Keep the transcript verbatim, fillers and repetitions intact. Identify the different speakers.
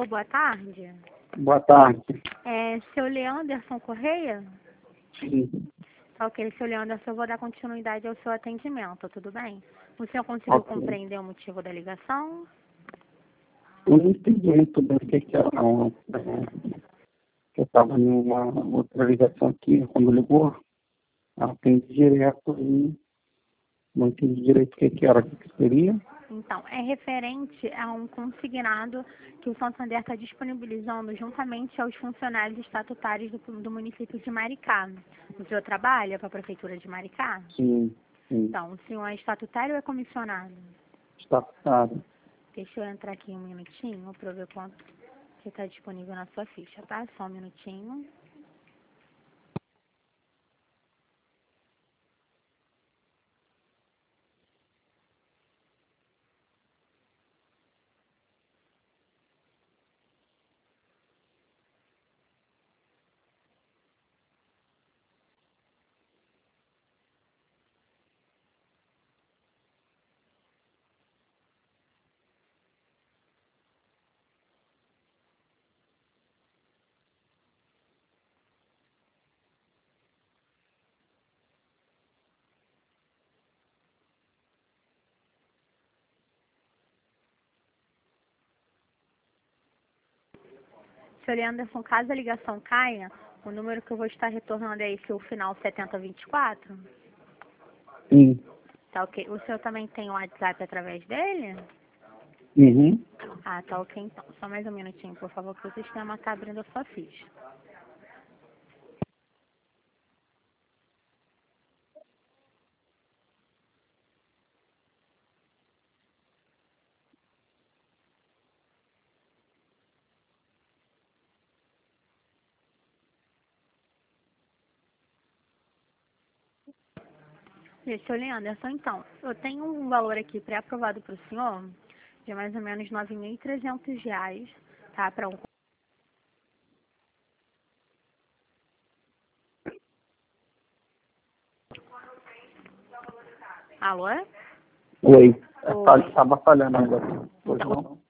Speaker 1: Alô, boa tarde.
Speaker 2: Boa tarde.
Speaker 1: É, seu Leanderson Correia?
Speaker 2: Sim.
Speaker 1: Tá ok, seu Leanderson, eu vou dar continuidade ao seu atendimento, tudo bem? O senhor conseguiu
Speaker 2: Ok.
Speaker 1: compreender o motivo da ligação?
Speaker 2: Eu não entendi muito bem o que que era, não. É, eu estava numa outra ligação aqui, quando ligou, atendi direto e não entendi direito o que que era, o que que seria.
Speaker 1: Então, é referente a um consignado que o Santander está disponibilizando juntamente aos funcionários estatutários do, do município de Maricá. O senhor trabalha para a Prefeitura de Maricá?
Speaker 2: Sim, sim.
Speaker 1: Então, o senhor é estatutário ou é comissionado?
Speaker 2: Estatutado.
Speaker 1: Deixa eu entrar aqui um minutinho para eu ver quanto que está disponível na sua ficha, tá? Só um minutinho. Senhor Anderson, caso a ligação caia, o número que eu vou estar retornando é esse, o final setenta vinte e quatro?
Speaker 2: Sim.
Speaker 1: Tá ok. O senhor também tem o WhatsApp através dele?
Speaker 2: Uhum.
Speaker 1: Ah, tá ok então. Só mais um minutinho, por favor, que o sistema está abrindo a sua ficha. Senhor Leanderson, então, eu tenho um valor aqui pré-aprovado para o senhor, de mais ou menos nove mil e trezentos reais, tá? Para um... Alô?
Speaker 2: Oi.
Speaker 1: Oi.
Speaker 2: Estava falhando agora. Pois
Speaker 1: Então,
Speaker 2: não.